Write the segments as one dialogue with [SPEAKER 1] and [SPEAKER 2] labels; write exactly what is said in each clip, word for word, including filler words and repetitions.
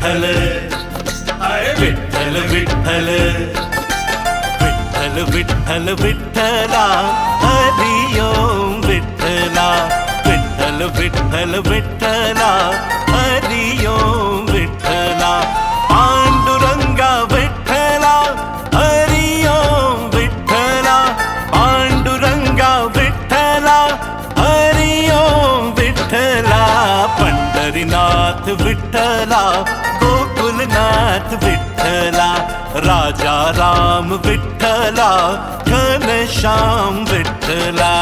[SPEAKER 1] विठ्ठल, अरे विठ्ठल विठ्ठल विठ्ठल विठ्ठल विठ्ठला, हरि ओम विठ्ठला, विठ्ठल विठ्ठल विठ्ठला, हरि ओम विठ्ठला, पांडुरंगा विठ्ठला, हरि ओम विठ्ठला, पांडुरंगा विठ्ठला, हरि ओम विठ्ठला, पंढरीनाथ विठ्ठला, गोकुलनाथ विठ्ठला, राजा राम विठ्ठला, घनश्याम विठ्ठला।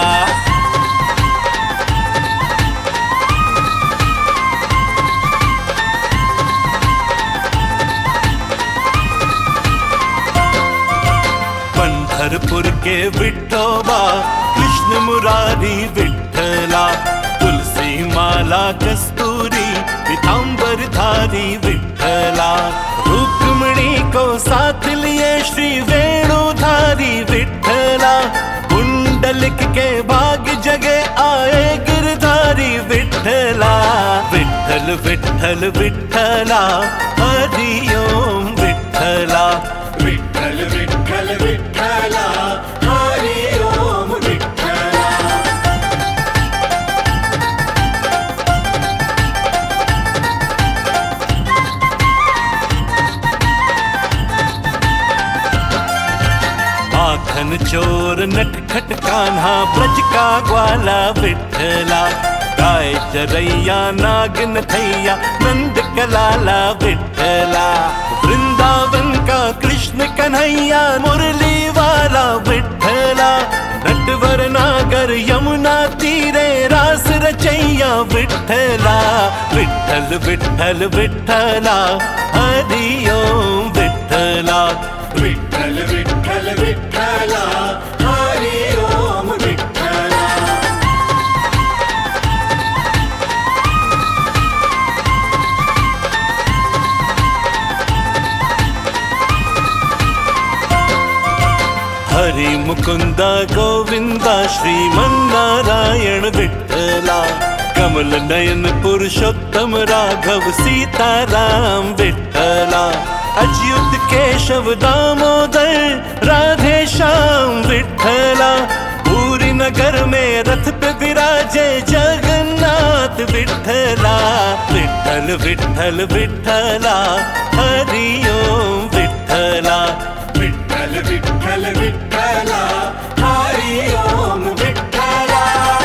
[SPEAKER 1] पंढरपुर के विठोबा, कृष्ण मुरारी विठ्ठला, तुलसी माला कस्तूरी, पीतांबर धारी विठ्ठला, रुक्मिणी को साथ लिए श्री वेणुधारी विठ्ठला, कुंडलिक के भाग जगे आए गिरधारी विठ्ठला, विठ्ठल विठ्ठल विठ्ठला, हरि ओम विठ्ठला, विठ्ठल विठ्ठल विठ्ठला, हरि ओम विठ्ठला। माखन चोर नटखट कान्हा, ब्रज का ग्वाला विठ्ठला, गाय चरैया नाग नथैया, नंद कलाला विठ्ठला, वृंदावन का कृष्ण कन्हैया, मुरली वाला विठ्ठला, नटवर नागर यमुना तीरे, रास रचैया विठ्ठला, विठ्ठल विठ्ठल विठ्ठला, हरि ओम विठ्ठला, विठ्ठल विठ्ठल विठ्ठला, हरि ओम विठ्ठला। हरि मुकुंदा गोविंदा, श्रीमन्नारायण विठ्ठला, कमल नयन पुरुषोत्तम राघव, सीताराम विठ्ठला, अच्युत केशव दामोदर, राधे श्याम विठ्ठला, पूरी नगर में रथ पे विराजे जगन्नाथ विठ्ठला, विठ्ठल विठ्ठल विठ्ठला, हरि ओम विठ्ठला, विठ्ठल विठ्ठल विठ्ठला, हरि ओम विठ्ठला।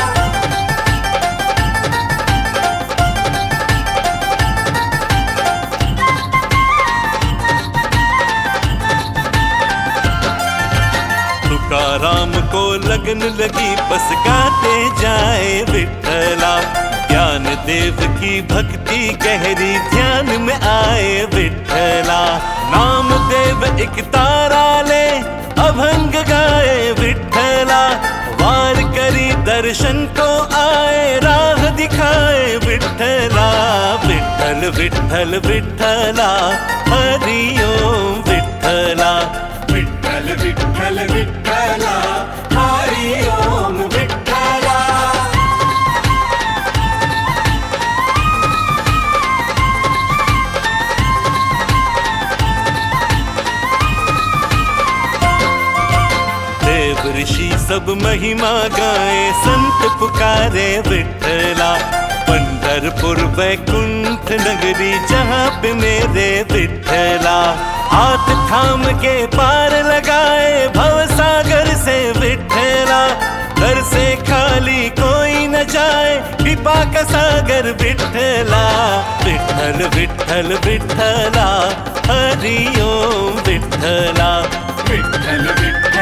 [SPEAKER 1] तुकाराम को लगन लगी, बस गाते जाए विठ्ठला, ज्ञान देव की भक्ति गहरी, ध्यान में आए विठ्ठला, नाम देव एक तारा ले, अभंग गाए विठ्ठला, वार करी दर्शन को आए, राह दिखाए विठ्ठला, विठ्ठल विठ्ठल विठ्ठला, हरि ओम विठ्ठला, विठ्ठल विठ्ठल विठ्ठला, हरि ओम विठ्ठला। देव ऋषि सब महिमा गाए, संत पुकारे विठ्ठला, पंढरपुर वैकुंठ नगरी, जहाँ पे मेरे विठ्ठला, हाथ थाम के पार लगाए भव सागर से विठ्ठला, घर से खाली कोई न जाए, कृपा का सागर विठ्ठला, विठ्ठल विठ्ठल विठ्ठला, हरि ओम विठ्ठला, विठ्ठल विठ्ठल